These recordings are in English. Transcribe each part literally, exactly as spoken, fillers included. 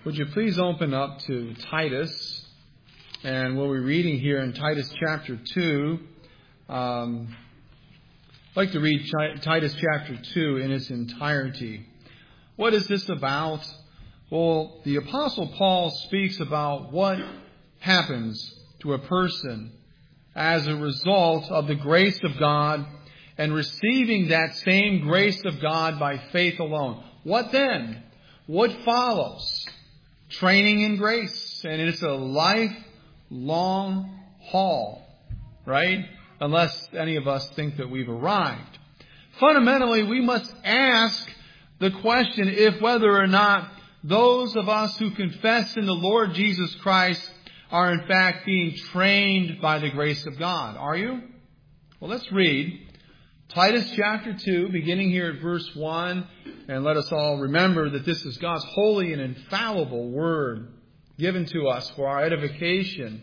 Would you please open up to Titus, and we'll be reading here in Titus chapter two. Um, I'd like to read Titus chapter two in its entirety. What is this about? Well, the Apostle Paul speaks about what happens to a person as a result of the grace of God and receiving that same grace of God by faith alone. What then? What follows? Training in grace. And it's a lifelong haul, right? Unless any of us think that we've arrived. Fundamentally, we must ask the question if whether or not those of us who confess in the Lord Jesus Christ are in fact being trained by the grace of God. Are you? Well, let's read Titus chapter two, beginning here at verse one, and let us all remember that this is God's holy and infallible word given to us for our edification.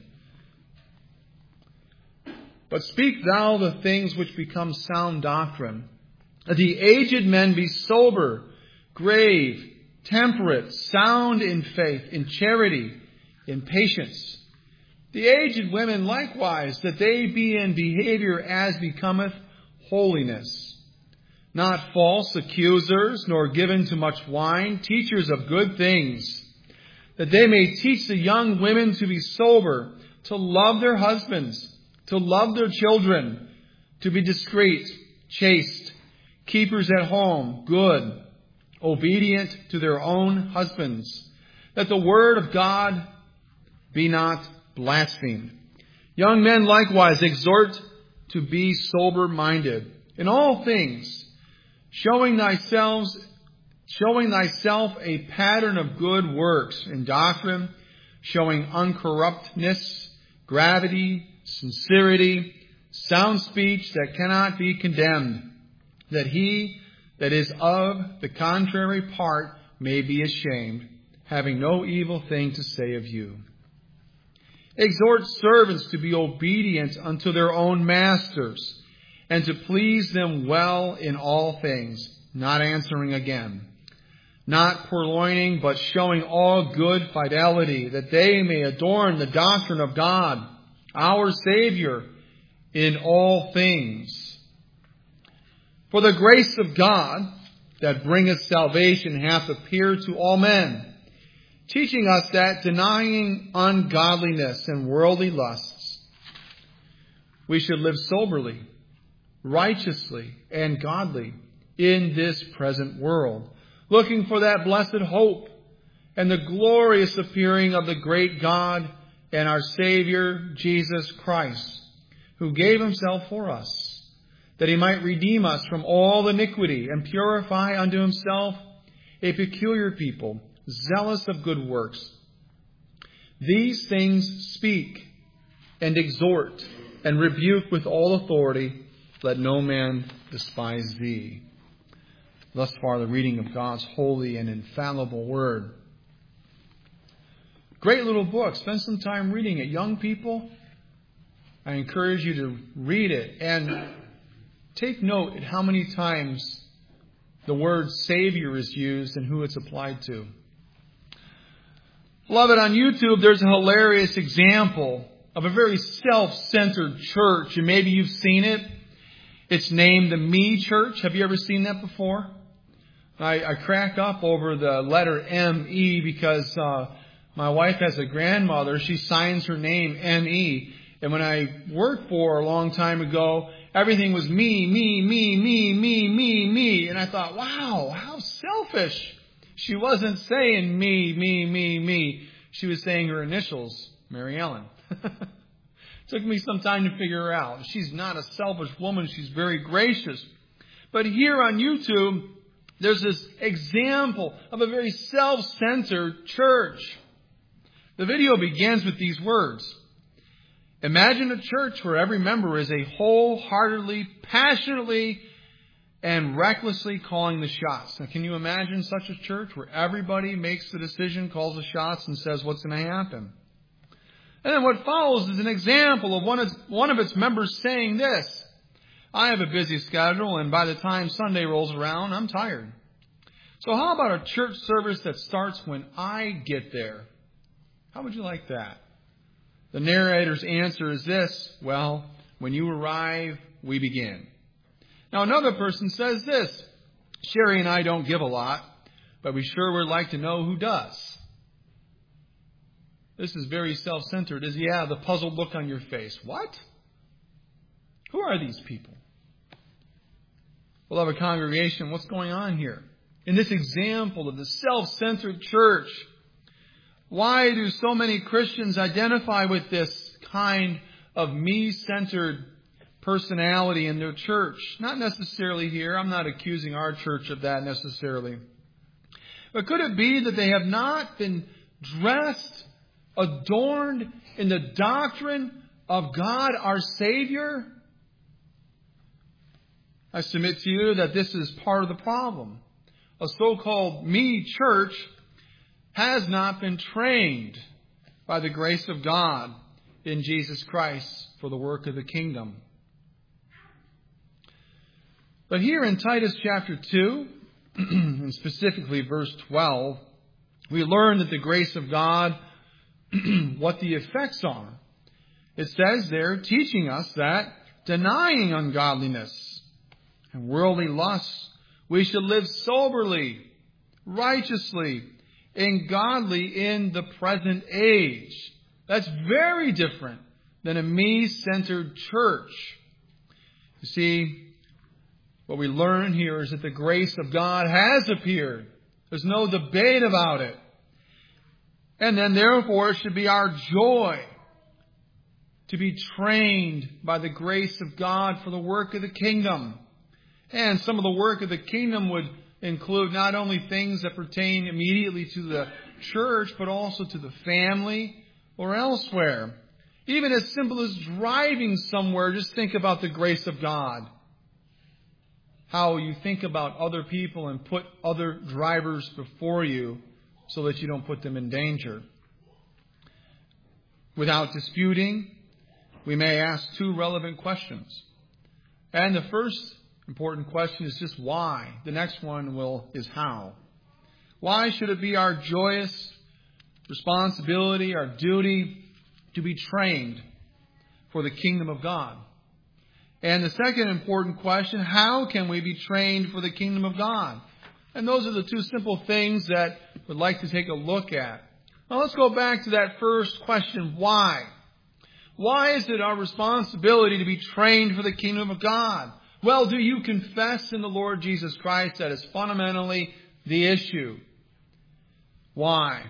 But speak thou the things which become sound doctrine, that the aged men be sober, grave, temperate, sound in faith, in charity, in patience. The aged women likewise, that they be in behavior as becometh holiness, not false accusers, nor given to much wine, teachers of good things, that they may teach the young women to be sober, to love their husbands, to love their children, to be discreet, chaste, keepers at home, good, obedient to their own husbands, that the word of God be not blasphemed. Young men likewise exhort to be sober-minded in all things, showing thyself, showing thyself a pattern of good works in doctrine, showing uncorruptness, gravity, sincerity, sound speech that cannot be condemned, that he that is of the contrary part may be ashamed, having no evil thing to say of you. Exhort servants to be obedient unto their own masters, and to please them well in all things, not answering again, not purloining, but showing all good fidelity, that they may adorn the doctrine of God, our Savior, in all things. For the grace of God that bringeth salvation hath appeared to all men, teaching us that, denying ungodliness and worldly lusts, we should live soberly, righteously, and godly in this present world, looking for that blessed hope and the glorious appearing of the great God and our Savior, Jesus Christ, who gave himself for us, that he might redeem us from all iniquity and purify unto himself a peculiar people, zealous of good works. These things speak and exhort and rebuke with all authority. Let no man despise thee. Thus far the reading of God's holy and infallible word. Great little book. Spend some time reading it. Young people, I encourage you to read it and take note at how many times the word Savior is used and who it's applied to. Beloved, on YouTube, there's a hilarious example of a very self-centered church, and maybe you've seen it. It's named the Me Church. Have you ever seen that before? I, I crack up over the letter M E because uh, my wife has a grandmother. She signs her name M E. And when I worked for her a long time ago, everything was me, me, me, me, me, me, me. And I thought, wow, how selfish. She wasn't saying me, me, me, me. She was saying her initials, Mary Ellen. Took me some time to figure her out. She's not a selfish woman. She's very gracious. But here on YouTube, there's this example of a very self-centered church. The video begins with these words. Imagine a church where every member is a wholeheartedly, passionately, and recklessly calling the shots. Now, can you imagine such a church where everybody makes the decision, calls the shots, and says what's going to happen? And then what follows is an example of one of, one of its members saying this. I have a busy schedule, and by the time Sunday rolls around, I'm tired. So how about a church service that starts when I get there? How would you like that? The narrator's answer is this: well, when you arrive, we begin. Now another person says this: Sherry and I don't give a lot, but we sure would like to know who does. This is very self-centered. Is yeah, the puzzled look on your face. What? Who are these people? Beloved congregation, what's going on here? In this example of the self-centered church, why do so many Christians identify with this kind of me-centered personality in their church? Not necessarily here. I'm not accusing our church of that necessarily. But could it be that they have not been dressed, adorned in the doctrine of God our Savior? I submit to you that this is part of the problem. A so-called me church has not been trained by the grace of God in Jesus Christ for the work of the kingdom. But here in Titus chapter two, and specifically verse twelve, we learn that the grace of God, what the effects are. It says there, teaching us that denying ungodliness and worldly lusts, we should live soberly, righteously, and godly in the present age. That's very different than a me-centered church. You see, what we learn here is that the grace of God has appeared. There's no debate about it. And then therefore it should be our joy to be trained by the grace of God for the work of the kingdom. And some of the work of the kingdom would include not only things that pertain immediately to the church, but also to the family or elsewhere. Even as simple as driving somewhere, just think about the grace of God. How you think about other people and put other drivers before you so that you don't put them in danger. Without disputing, we may ask two relevant questions. And the first important question is just why. The next one will is how. Why should it be our joyous responsibility, our duty, to be trained for the kingdom of God? And the second important question, how can we be trained for the kingdom of God? And those are the two simple things that we'd like to take a look at. Now let's go back to that first question, why? Why is it our responsibility to be trained for the kingdom of God? Well, do you confess in the Lord Jesus Christ? That is fundamentally the issue. Why?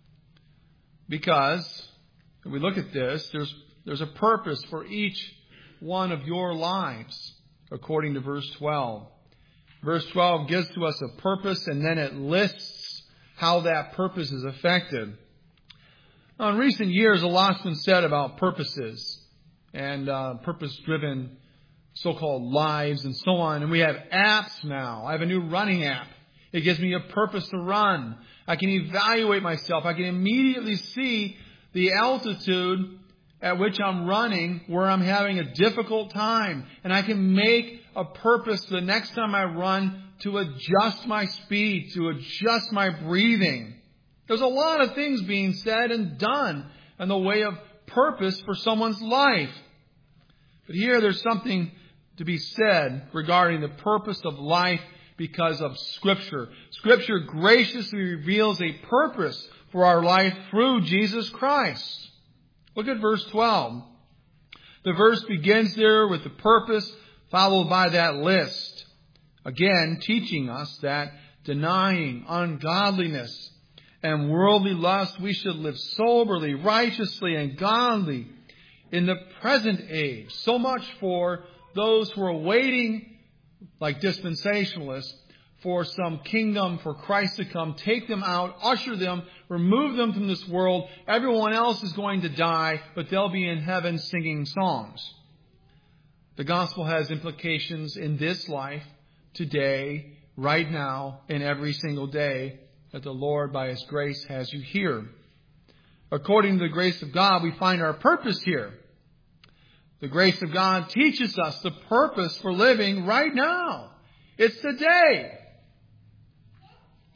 Because, if we look at this, there's, there's a purpose for each one of your lives, according to verse twelve. Verse twelve gives to us a purpose, and then it lists how that purpose is affected. Now, in recent years, a lot's been said about purposes and uh, purpose-driven so-called lives and so on. And we have apps now. I have a new running app. It gives me a purpose to run. I can evaluate myself. I can immediately see the altitude at which I'm running where I'm having a difficult time. And I can make a purpose the next time I run to adjust my speed, to adjust my breathing. There's a lot of things being said and done in the way of purpose for someone's life. But here there's something to be said regarding the purpose of life because of Scripture. Scripture graciously reveals a purpose for our life through Jesus Christ. Look at verse twelve. The verse begins there with the purpose, followed by that list. Again, teaching us that denying ungodliness and worldly lust, we should live soberly, righteously, and godly in the present age. So much for those who are waiting, like dispensationalists, for some kingdom, for Christ to come, take them out, usher them, remove them from this world. Everyone else is going to die, but they'll be in heaven singing songs. The gospel has implications in this life, today, right now, and every single day that the Lord, by His grace, has you here. According to the grace of God, we find our purpose here. The grace of God teaches us the purpose for living right now. It's today.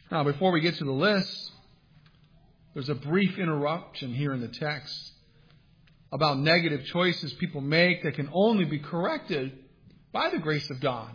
Now, before we get to the list, there's a brief interruption here in the text about negative choices people make that can only be corrected by the grace of God.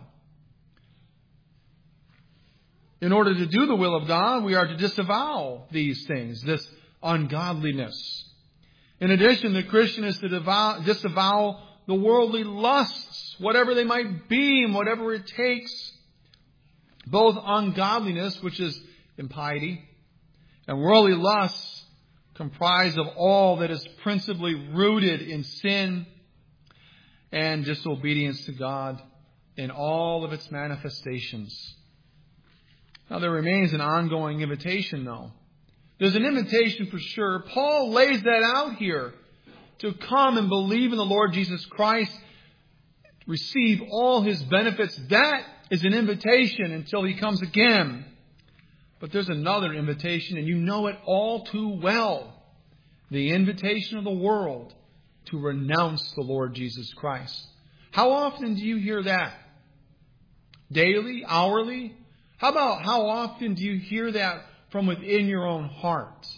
In order to do the will of God, we are to disavow these things, this ungodliness. In addition, the Christian is to disavow, disavow the worldly lusts, whatever they might be and whatever it takes. Both ungodliness, which is impiety, and worldly lusts comprise of all that is principally rooted in sin and disobedience to God in all of its manifestations. Now, there remains an ongoing invitation, though. There's an invitation for sure. Paul lays that out here to come and believe in the Lord Jesus Christ, receive all His benefits. That is an invitation until He comes again. But there's another invitation, and you know it all too well. The invitation of the world to renounce the Lord Jesus Christ. How often do you hear that? Daily? Hourly? How about how often do you hear that from within your own heart?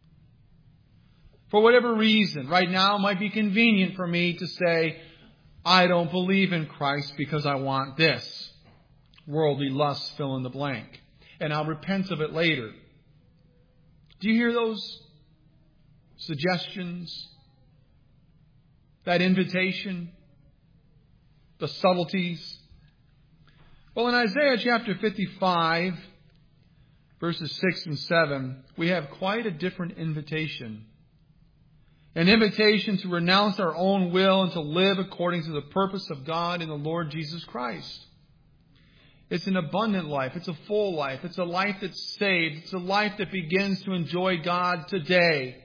For whatever reason, right now it might be convenient for me to say, I don't believe in Christ because I want this. Worldly lusts fill in the blank. And I'll repent of it later. Do you hear those suggestions? That invitation? The subtleties? Well, in Isaiah chapter fifty-five, verses six and seven, we have quite a different invitation. An invitation to renounce our own will and to live according to the purpose of God in the Lord Jesus Christ. It's an abundant life. It's a full life. It's a life that's saved. It's a life that begins to enjoy God today.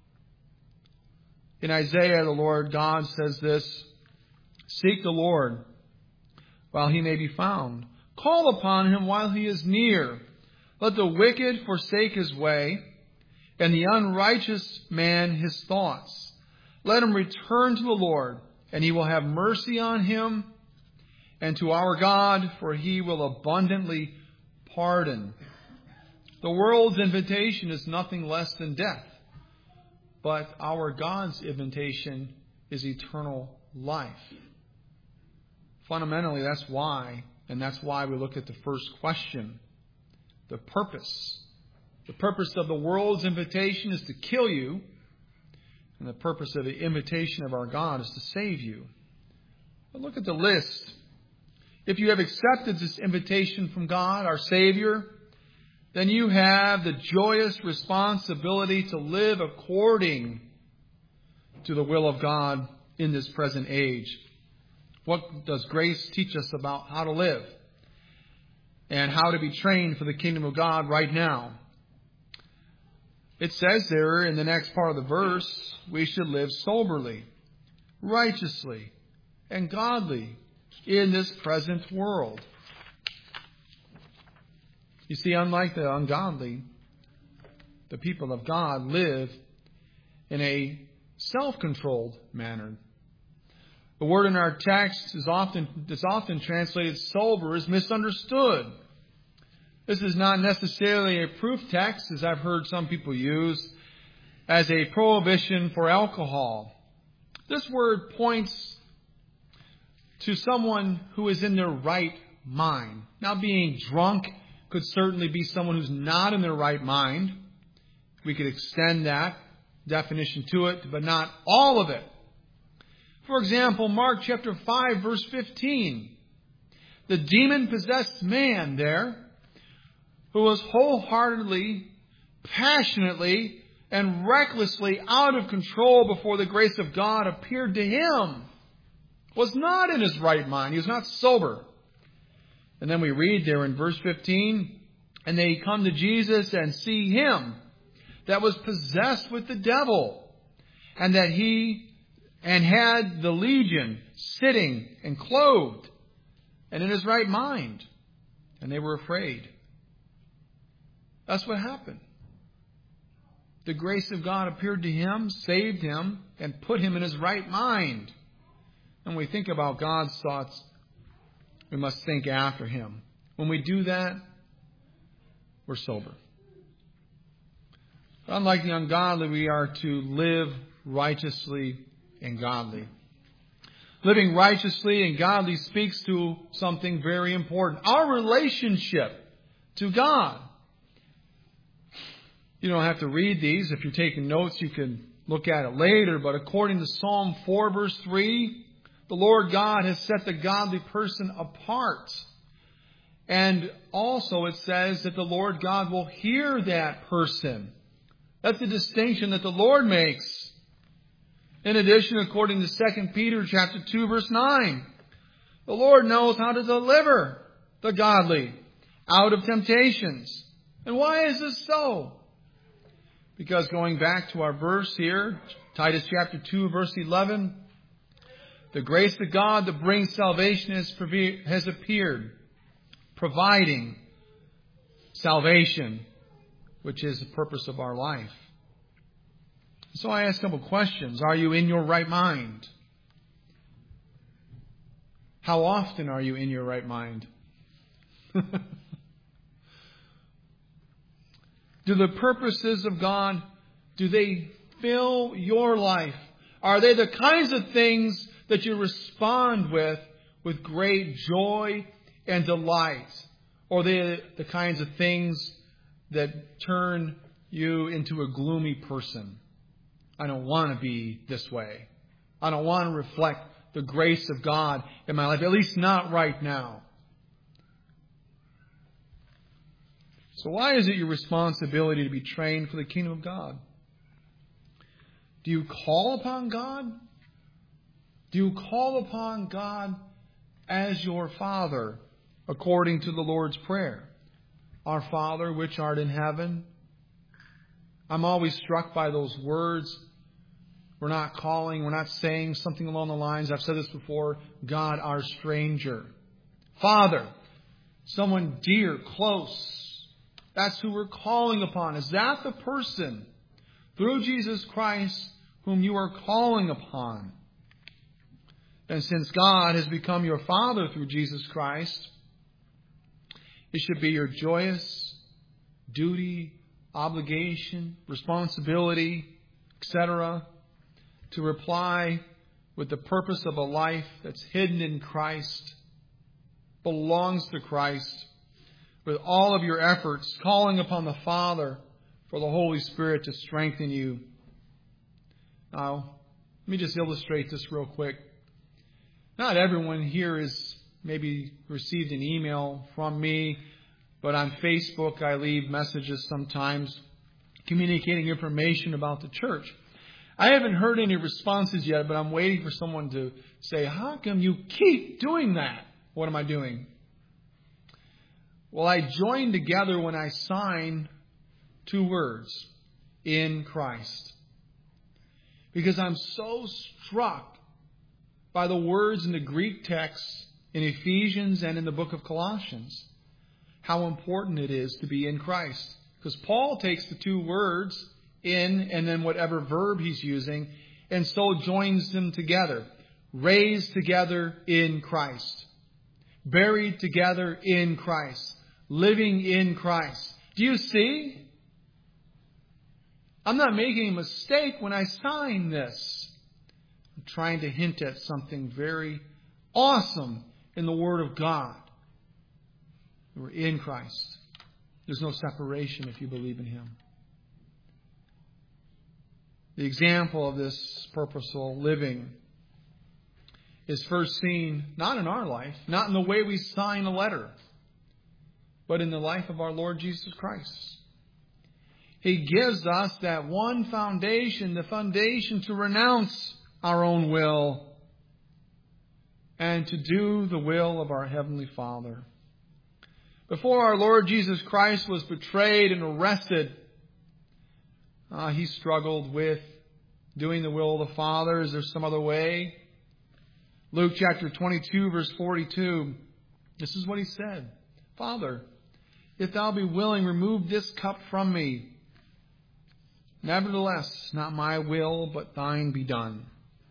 In Isaiah, the Lord God says this, seek the Lord while He may be found. Call upon Him while He is near. Let the wicked forsake his way, and the unrighteous man his thoughts. Let him return to the Lord, and He will have mercy on him, and to our God, for He will abundantly pardon. The world's invitation is nothing less than death, but our God's invitation is eternal life. Fundamentally, that's why, and that's why we look at the first question, the purpose. The purpose of the world's invitation is to kill you, and the purpose of the invitation of our God is to save you. But look at the list. If you have accepted this invitation from God, our Savior, then you have the joyous responsibility to live according to the will of God in this present age. What does grace teach us about how to live and how to be trained for the kingdom of God right now? It says there in the next part of the verse, we should live soberly, righteously, and godly in this present world. You see, unlike the ungodly, the people of God live in a self-controlled manner. The word in our text is often, is often translated sober is misunderstood. This is not necessarily a proof text, as I've heard some people use, as a prohibition for alcohol. This word points to someone who is in their right mind. Now, being drunk could certainly be someone who's not in their right mind. We could extend that definition to it, but not all of it. For example, Mark chapter five, verse fifteen. The demon-possessed man there, who was wholeheartedly, passionately, and recklessly out of control before the grace of God appeared to him, was not in his right mind. He was not sober. And then we read there in verse fifteen, and they come to Jesus and see him that was possessed with the devil, and that he and had the legion sitting and clothed and in his right mind. And they were afraid. That's what happened. The grace of God appeared to him, saved him, and put him in his right mind. When we think about God's thoughts, we must think after Him. When we do that, we're sober. But unlike the ungodly, we are to live righteously and godly. Living righteously and godly speaks to something very important. Our relationship to God. You don't have to read these. If you're taking notes, you can look at it later. But according to Psalm four, verse three, the Lord God has set the godly person apart. And also it says that the Lord God will hear that person. That's the distinction that the Lord makes. In addition, according to Second Peter chapter two, verse nine, the Lord knows how to deliver the godly out of temptations. And why is this so? Because going back to our verse here, Titus chapter two, verse eleven, the grace of God that brings salvation has, has appeared, providing salvation, which is the purpose of our life. So I ask a couple questions. Are you in your right mind? How often are you in your right mind? Do the purposes of God, do they fill your life? Are they the kinds of things that you respond with, with great joy and delight? Or are they the kinds of things that turn you into a gloomy person? I don't want to be this way. I don't want to reflect the grace of God in my life, at least not right now. So why is it your responsibility to be trained for the kingdom of God? Do you call upon God? Do you call upon God as your Father, according to the Lord's Prayer? Our Father, which art in heaven. I'm always struck by those words. We're not calling, we're not saying something along the lines, I've said this before, God, our stranger. Father, someone dear, close. That's who we're calling upon. Is that the person through Jesus Christ whom you are calling upon? And since God has become your Father through Jesus Christ, it should be your joyous duty, obligation, responsibility, et cetera, to reply with the purpose of a life that's hidden in Christ, belongs to Christ, with all of your efforts, calling upon the Father for the Holy Spirit to strengthen you. Now, let me just illustrate this real quick. Not everyone here has maybe received an email from me, but on Facebook I leave messages sometimes communicating information about the church. I haven't heard any responses yet, but I'm waiting for someone to say, how come you keep doing that? What am I doing? Well, I join together when I sign two words, in Christ. Because I'm so struck by the words in the Greek text in Ephesians and in the book of Colossians, how important it is to be in Christ. Because Paul takes the two words, in, and then whatever verb he's using, and so joins them together. Raised together in Christ. Buried together in Christ. Living in Christ. Do you see? I'm not making a mistake when I sign this. I'm trying to hint at something very awesome in the Word of God. We're in Christ. There's no separation if you believe in Him. The example of this purposeful living is first seen not in our life, not in the way we sign a letter, but in the life of our Lord Jesus Christ. He gives us that one foundation, the foundation to renounce our own will and to do the will of our Heavenly Father. Before our Lord Jesus Christ was betrayed and arrested, Uh, he struggled with doing the will of the Father. Is there some other way? Luke chapter twenty-two, verse forty-two. This is what he said. Father, if thou be willing, remove this cup from me. Nevertheless, not my will, but thine be done.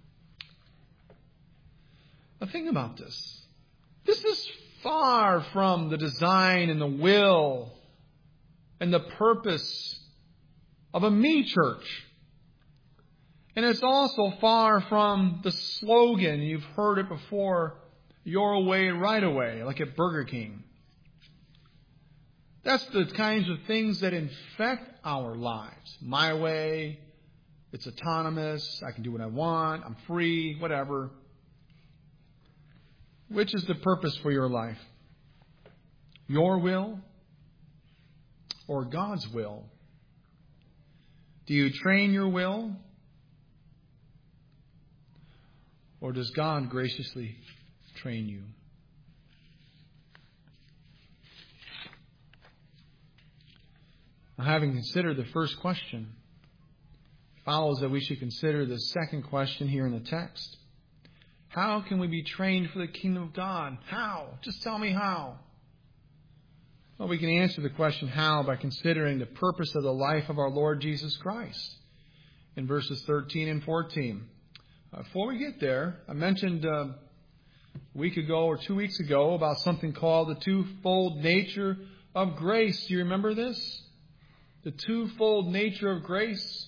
Now think about this. This is far from the design and the will and the purpose of a me church. And it's also far from the slogan, you've heard it before, your way, right away, like at Burger King. That's the kinds of things that infect our lives. My way, it's autonomous, I can do what I want, I'm free, whatever. Which is the purpose for your life? Your will or God's will? Do you train your will? Or does God graciously train you? Now, having considered the first question, it follows that we should consider the second question here in the text. How can we be trained for the kingdom of God? How? Just tell me how. Well, we can answer the question how by considering the purpose of the life of our Lord Jesus Christ in verses thirteen and fourteen. Uh, before we get there, I mentioned uh, a week ago or two weeks ago about something called the twofold nature of grace. Do you remember this? The twofold nature of grace.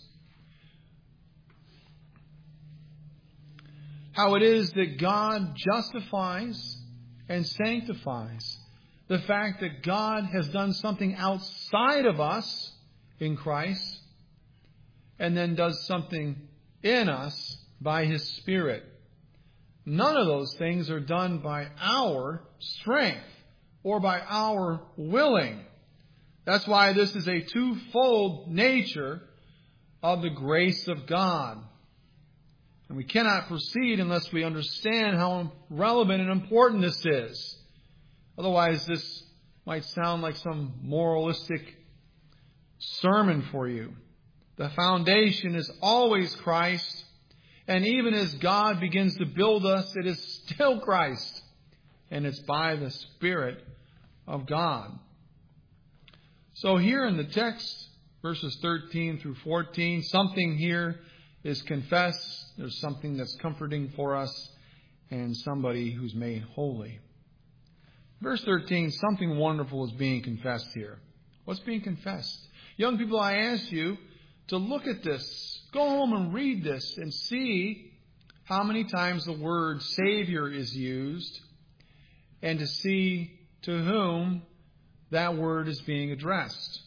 How it is that God justifies and sanctifies. The fact that God has done something outside of us in Christ and then does something in us by His Spirit. None of those things are done by our strength or by our willing. That's why this is a twofold nature of the grace of God. And we cannot proceed unless we understand how relevant and important this is. Otherwise, this might sound like some moralistic sermon for you. The foundation is always Christ. And even as God begins to build us, it is still Christ. And it's by the Spirit of God. So here in the text, verses thirteen through fourteen, something here is confessed. There's something that's comforting for us and somebody who's made holy. Verse thirteen, something wonderful is being confessed here. What's being confessed? Young people, I ask you to look at this. Go home and read this and see how many times the word Savior is used and to see to whom that word is being addressed.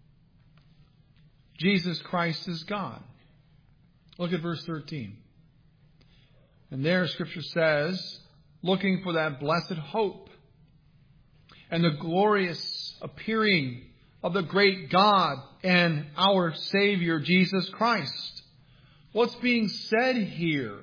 Jesus Christ is God. Look at verse thirteen. And there Scripture says, looking for that blessed hope and the glorious appearing of the great God and our Savior, Jesus Christ. What's being said here?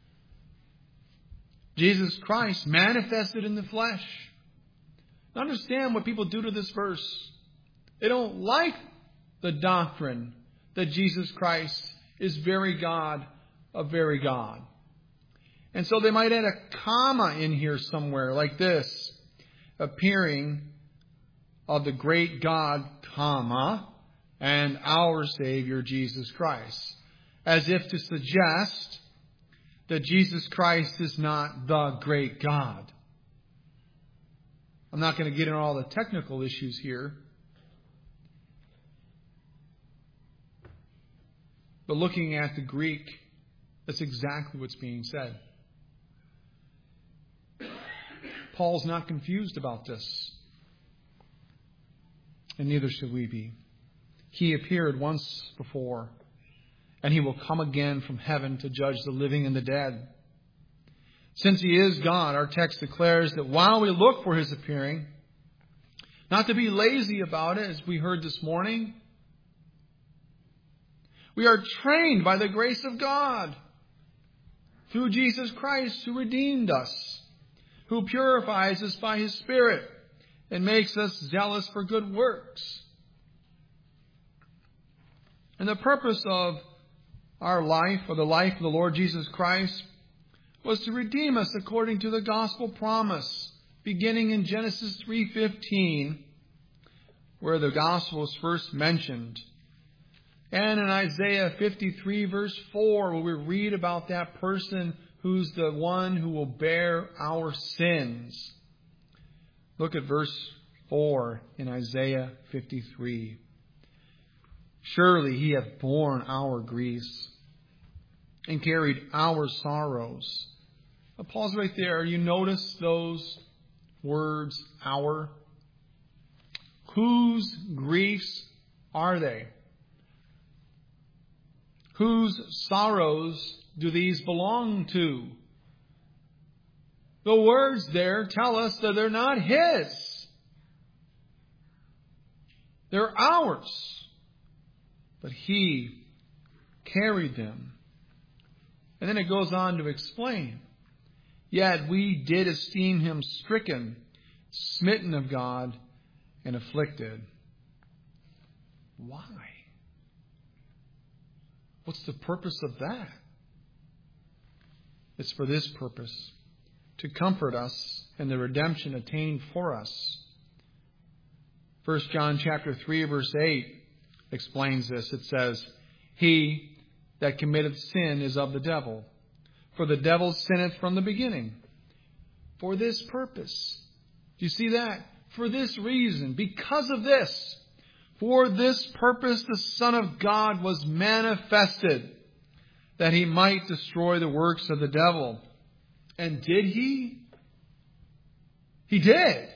Jesus Christ manifested in the flesh. Understand what people do to this verse. They don't like the doctrine that Jesus Christ is very God of very God. And so they might add a comma in here somewhere like this. Appearing of the great God, comma, and our Savior, Jesus Christ. As if to suggest that Jesus Christ is not the great God. I'm not going to get into all the technical issues here. But looking at the Greek, that's exactly what's being said. Paul's not confused about this. And neither should we be. He appeared once before, and He will come again from heaven to judge the living and the dead. Since He is God, our text declares that while we look for His appearing, not to be lazy about it, as we heard this morning, we are trained by the grace of God through Jesus Christ who redeemed us, who purifies us by His Spirit and makes us zealous for good works. And the purpose of our life, or the life of the Lord Jesus Christ, was to redeem us according to the gospel promise, beginning in Genesis three fifteen, where the gospel is first mentioned. And in Isaiah fifty-three, verse four, where we read about that person who's the one who will bear our sins. Look at verse four in Isaiah fifty-three. Surely he hath borne our griefs and carried our sorrows. I'll pause right there. You notice those words, our? Whose griefs are they? Whose sorrows do these belong to? The words there tell us that they're not His. They're ours. But He carried them. And then it goes on to explain. Yet we did esteem Him stricken, smitten of God, and afflicted. Why? What's the purpose of that? It's for this purpose. To comfort us in the redemption attained for us. First John chapter three verse eight explains this. It says, He that committeth sin is of the devil, for the devil sinneth from the beginning. For this purpose. Do you see that? For this reason, because of this, for this purpose the Son of God was manifested, that He might destroy the works of the devil. And did He? He did.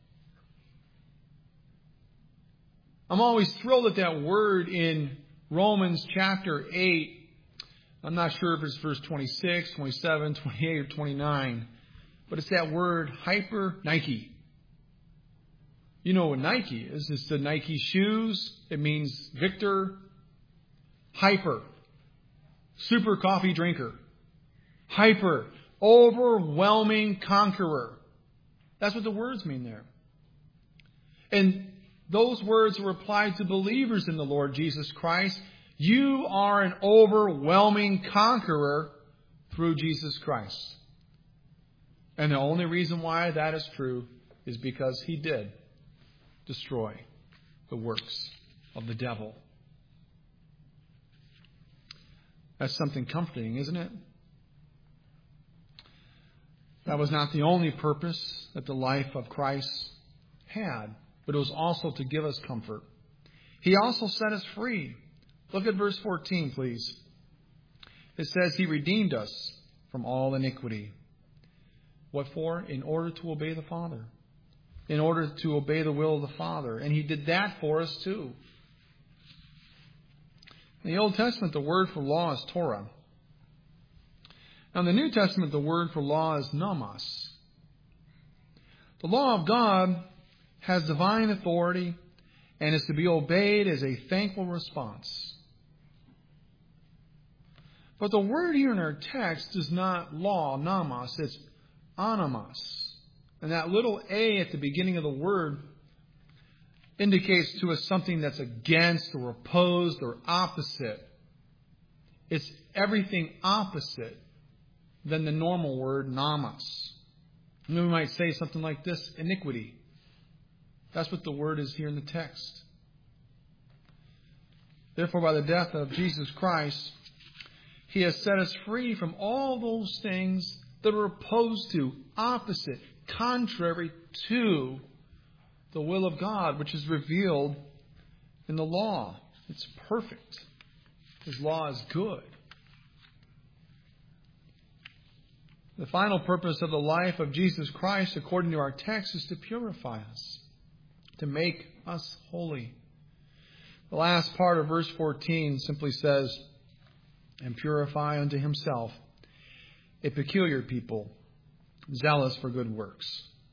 I'm always thrilled at that word in Romans chapter eight. I'm not sure if it's verse twenty-six, twenty-seven, twenty-eight, or twenty-nine. But it's that word hyper Nike. You know what Nike is. It's the Nike shoes. It means victor. Hyper. Super coffee drinker. Hyper. Overwhelming conqueror. That's what the words mean there. And those words were applied to believers in the Lord Jesus Christ. You are an overwhelming conqueror through Jesus Christ. And the only reason why that is true is because He did destroy the works of the devil. That's something comforting, isn't it? That was not the only purpose that the life of Christ had, but it was also to give us comfort. He also set us free. Look at verse fourteen, please. It says, He redeemed us from all iniquity. What for? In order to obey the Father. In order to obey the will of the Father. And He did that for us too. In the Old Testament, the word for law is Torah. Now, in the New Testament, the word for law is nomos. The law of God has divine authority and is to be obeyed as a thankful response. But the word here in our text is not law, nomos, it's anamos. And that little a at the beginning of the word indicates to us something that's against or opposed or opposite. It's everything opposite than the normal word nomos. And we might say something like this, iniquity. That's what the word is here in the text. Therefore, by the death of Jesus Christ, He has set us free from all those things that are opposed to, opposite, contrary to the will of God, which is revealed in the law. It's perfect. His law is good. The final purpose of the life of Jesus Christ, according to our text, is to purify us, to make us holy. The last part of verse fourteen simply says, and purify unto Himself a peculiar people, zealous for good works.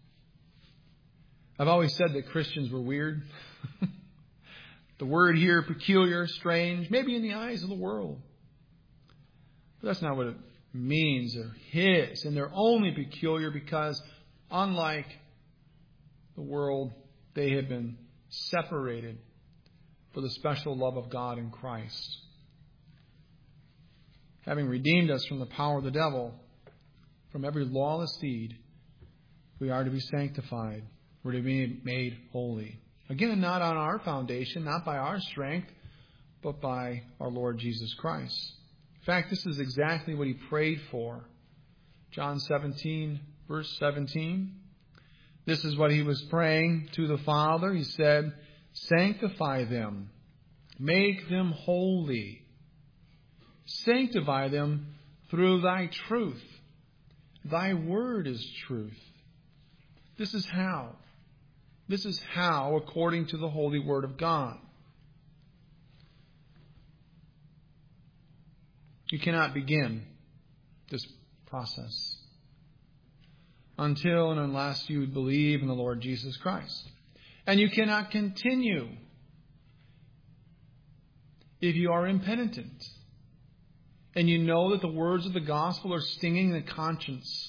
I've always said that Christians were weird. The word here, peculiar, strange, maybe in the eyes of the world. But that's not what it means. They're His, and they're only peculiar because, unlike the world, they have been separated for the special love of God in Christ. Having redeemed us from the power of the devil, from every lawless deed, we are to be sanctified. We're to be made holy. Again, not on our foundation, not by our strength, but by our Lord Jesus Christ. In fact, this is exactly what He prayed for. John seventeen, verse seventeen. This is what he was praying to the Father. He said, sanctify them. Make them holy. Sanctify them through thy truth. Thy word is truth. This is how. This is how, according to the holy word of God. You cannot begin this process until and unless you believe in the Lord Jesus Christ. And you cannot continue if you are impenitent and you know that the words of the gospel are stinging the conscience.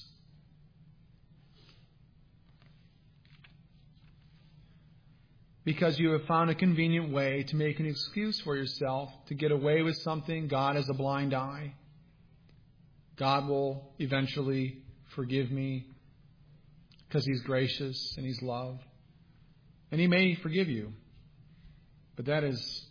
Because you have found a convenient way to make an excuse for yourself to get away with something. God has a blind eye. God will eventually forgive me because He's gracious and He's love. And He may forgive you. But that is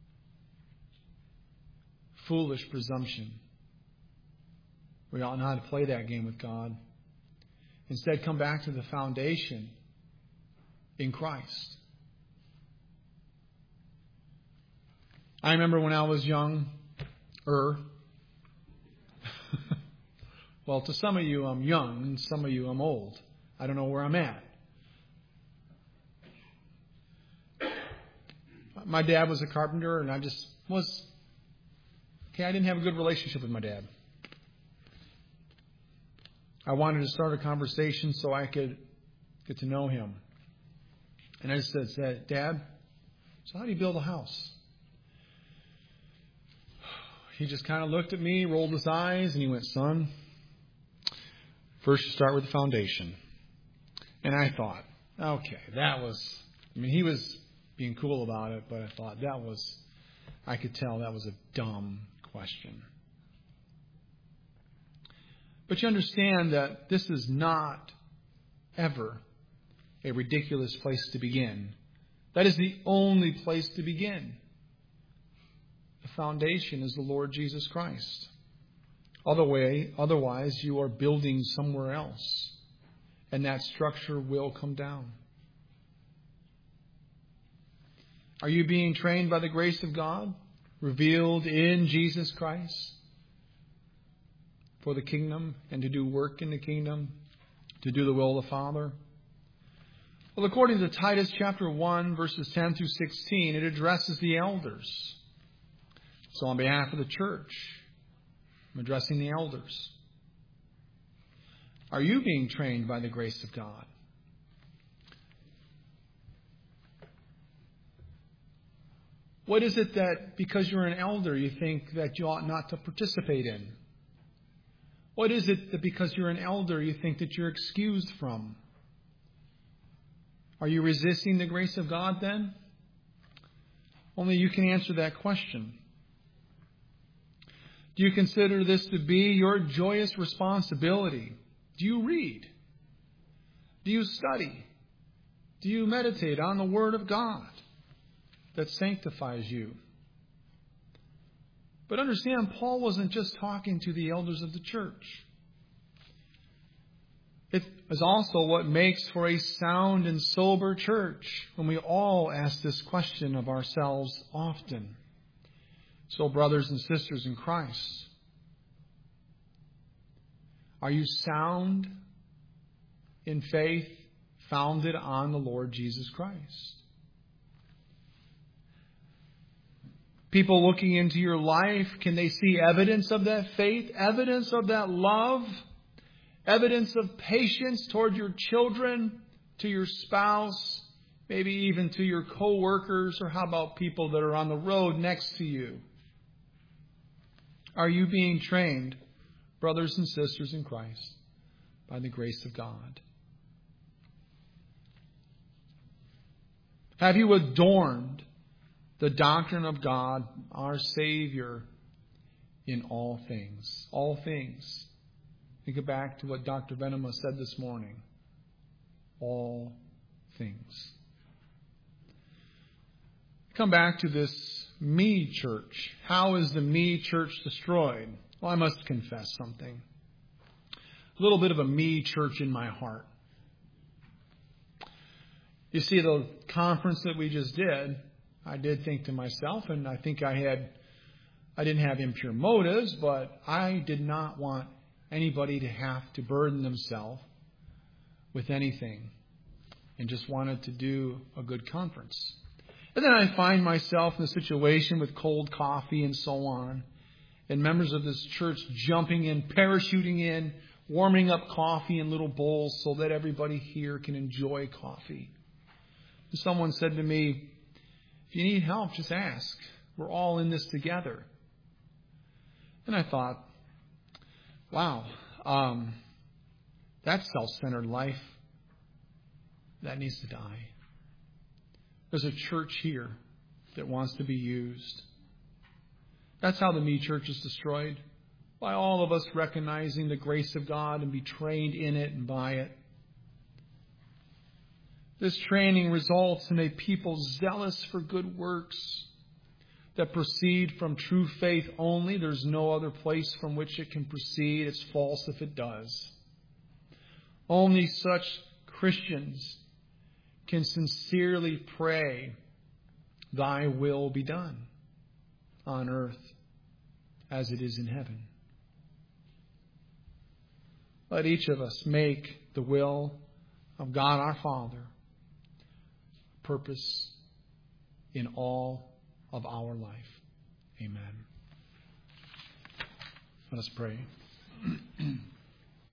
foolish presumption. We ought not to play that game with God. Instead, come back to the foundation in Christ. I remember when I was young, er, well, to some of you I'm young, and some of you I'm old. I don't know where I'm at. My dad was a carpenter, and I just was, okay, I didn't have a good relationship with my dad. I wanted to start a conversation so I could get to know him. And I just said, said Dad, so how do you build a house? He just kind of looked at me, rolled his eyes, and he went, son, first you start with the foundation. And I thought, okay, that was, I mean, he was being cool about it, but I thought that was, I could tell that was a dumb question. But you understand that this is not ever a ridiculous place to begin. That is the only place to begin. The foundation is the Lord Jesus Christ. Other way, otherwise, you are building somewhere else, and that structure will come down. Are you being trained by the grace of God, revealed in Jesus Christ, for the kingdom and to do work in the kingdom, to do the will of the Father? Well, according to Titus chapter one, verses ten through sixteen, it addresses the elders. So on behalf of the church, I'm addressing the elders. Are you being trained by the grace of God? What is it that because you're an elder you think that you ought not to participate in? What is it that because you're an elder you think that you're excused from? Are you resisting the grace of God then? Only you can answer that question. Do you consider this to be your joyous responsibility? Do you read? Do you study? Do you meditate on the Word of God that sanctifies you? But understand, Paul wasn't just talking to the elders of the church. It is also what makes for a sound and sober church when we all ask this question of ourselves often. So, brothers and sisters in Christ, are you sound in faith, founded on the Lord Jesus Christ? People looking into your life, can they see evidence of that faith, evidence of that love, evidence of patience toward your children, to your spouse, maybe even to your co-workers, or how about people that are on the road next to you? Are you being trained, brothers and sisters in Christ, by the grace of God? Have you adorned the doctrine of God, our Savior, in all things? All things. Think back to what Doctor Venema said this morning. All things. Come back to this me church. How is the me church destroyed? Well, I must confess something. A little bit of a me church in my heart. You see, the conference that we just did, I did think to myself, and I think I had, I didn't have impure motives, but I did not want anybody to have to burden themselves with anything, and just wanted to do a good conference. And then I find myself in a situation with cold coffee and so on, and members of this church jumping in, parachuting in, warming up coffee in little bowls so that everybody here can enjoy coffee. Someone said to me, if you need help, just ask. We're all in this together. And I thought, wow, um, that self-centered life, that needs to die. There's a church here that wants to be used. That's how the Me Church is destroyed. By all of us recognizing the grace of God and be trained in it and by it. This training results in a people zealous for good works that proceed from true faith only. There's no other place from which it can proceed. It's false if it does. Only such Christians can sincerely pray, Thy will be done on earth as it is in heaven. Let each of us make the will of God our Father purpose in all of our life. Amen. Let us pray.